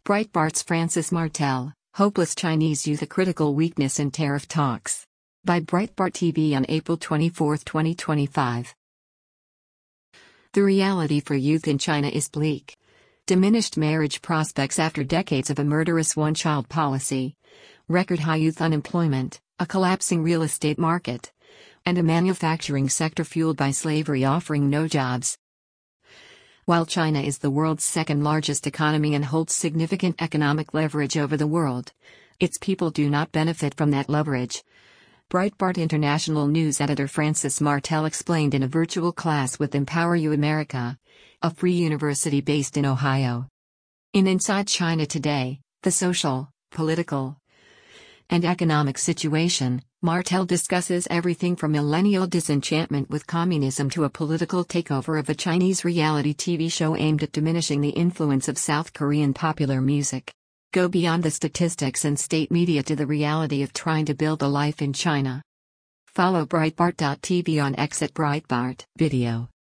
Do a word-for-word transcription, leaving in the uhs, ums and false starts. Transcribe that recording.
Breitbart's Francis Martel, Hopeless Chinese Youth, a Critical Weakness in Tariff Talks. By Breitbart T V on April twenty-fourth, twenty twenty-five. The reality for youth in China is bleak. Diminished marriage prospects after decades of a murderous one-child policy, record high youth unemployment, a collapsing real estate market, and a manufacturing sector fueled by slavery offering no jobs. While China is the world's second largest economy and holds significant economic leverage over the world, its people do not benefit from that leverage. Breitbart International News editor Francis Martel explained in a virtual class with Empower You America, a free university based in Ohio. In Inside China Today, the social, political, and economic situation, Martel discusses everything from millennial disenchantment with communism to a political takeover of a Chinese reality T V show aimed at diminishing the influence of South Korean popular music. Go beyond the statistics and state media to the reality of trying to build a life in China. Follow Breitbart dot T V on X at Breitbart Video.